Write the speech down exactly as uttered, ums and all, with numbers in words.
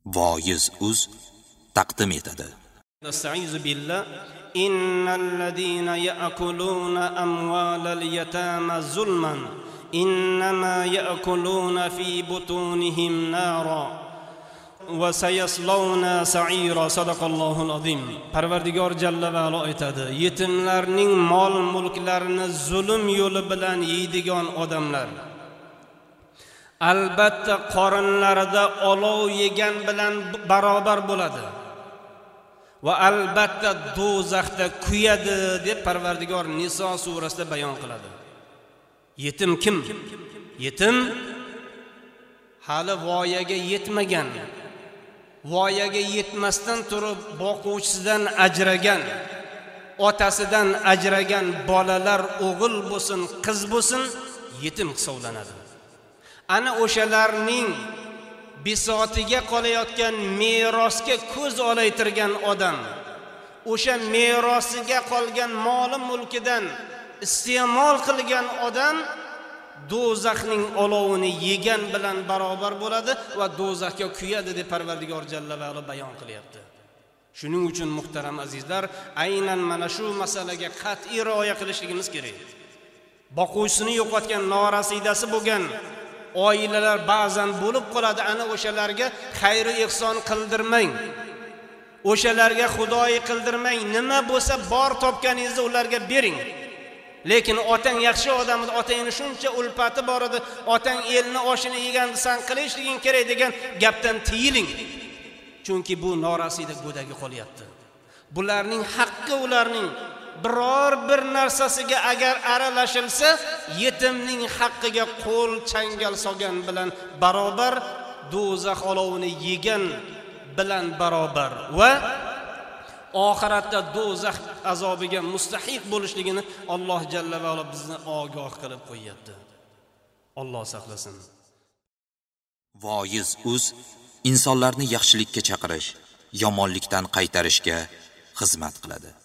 Voiz uz taqdim etadi. Estaizu billah. Innal ladina ya'kuluna amwalal yatama zulman innama ya'kuluna fi butunihim nara va sayaslawna sa'ira. Sadaqallohul azim. Parvardigor jalla va ala aytadi: yetimlarning mol mulklarini zulm yo'li bilan yeydigan odamlar albatta qorinlarida olov yegan bilan barobar bo'ladi va albatta do'zaxda kuyadi deb Parvardigor Niso surasida bayon qiladi. Yetim kim? Yetim hali voyaga yetmagan, voyaga yetmasdan turib boquvchisidan ajragan, otasidan ajragan bolalar o'g'il bo'lsin, qiz bo'lsin, yetim hisoblanadi. Ana o'shalarning bisotiga qolayotgan merosga ko'z olaytirgan odam, o'sha merosiga qolgan moli mulkidan iste'mol qilgan odam do'zaxning olovini yegan bilan barobar bo'ladi va do'zaxga kuyadi deb Parvardigor jalla va ala bayon qilyapti. Shuning uchun muhtaram azizlar, aynan mana shu masalaga qat'iy rioya qilishligimiz kerak. Boquvchisini yo'qotgan, norasidasi bo'lgan oilalar ba'zan bo'lib qoladi. Ana o'shalarga xayr va ihson qildirmang. O'shalarga xudoyi qildirmang. Nima bo'lsa bor topganingizni ularga bering. Lekin otang yaxshi odam, otangning shuncha ulfati bor edi, otang elni oshini yeganda san qilishliging kerak degan gapdan tiyiling. Chunki bu norasida go'dagi qolyapti. Bularning haqqi ularning biror bir narsasiga agar aralashilsa, yetimning haqqiga qo'l changal solgan bilan barobar, do'zax olovini yegan bilan barobar va oxiratda do'zax azobiga mustahiq bo'lishligini Alloh jalla va ala bizni ogoh qilib qo'yapti. Alloh saqlasin. Voiz uz insonlarni yaxshilikka chaqirish, yomonlikdan qaytarishga xizmat qiladi.